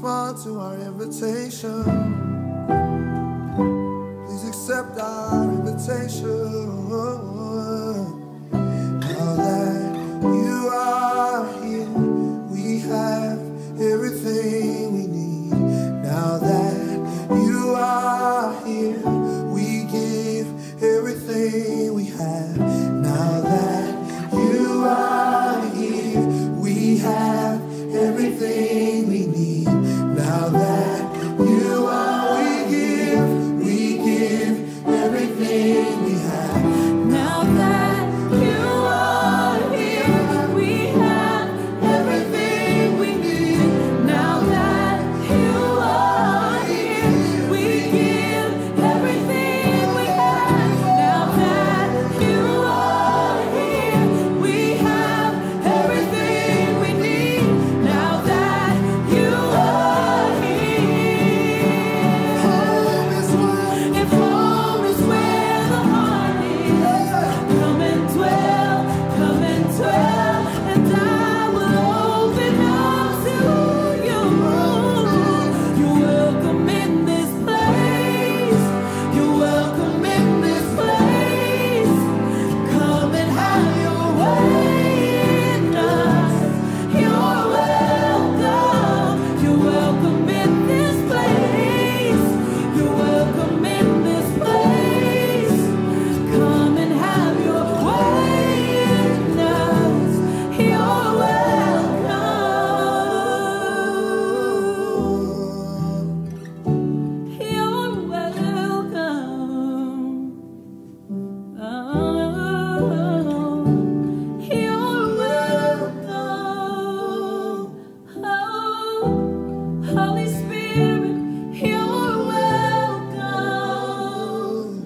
respond to our invitation. Please accept our invitation. Now that you are here, we have everything we need. Now that you are here, we give everything we have. Now that you are here, we have everything we need. Now that you are, we give everything we have. Now that you are here, we have everything we need. Now that you are here, we give everything we have. Now that you are here, we have everything we need. Now that you are here, Home is where, if home is where the heart is, come and dwell, and I will open up to you. You're welcome in this place. You're welcome in this place. Come and have your way in us. You're welcome. You're welcome in this place. You're welcome in this place. Come and have your way in us. You're welcome. You're welcome. Oh, you're welcome. Oh, Holy Spirit, you're welcome.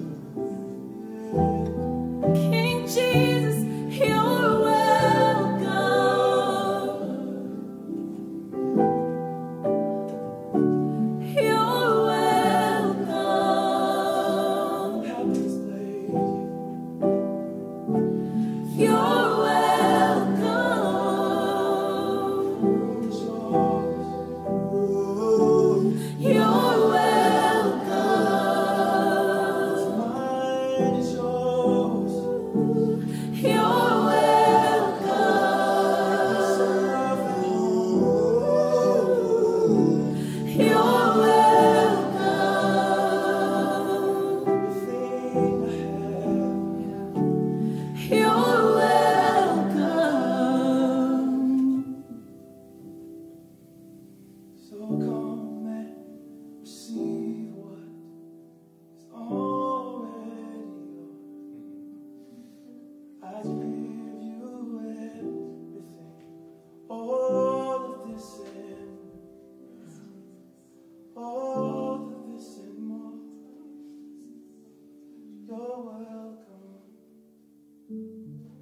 King Jesus, you're welcome. You're welcome. You're welcome. You're welcome. You're welcome. You're welcome. You're welcome. so come and receive what is already yours. I give you everything, all of this and all of this and more. You're welcome.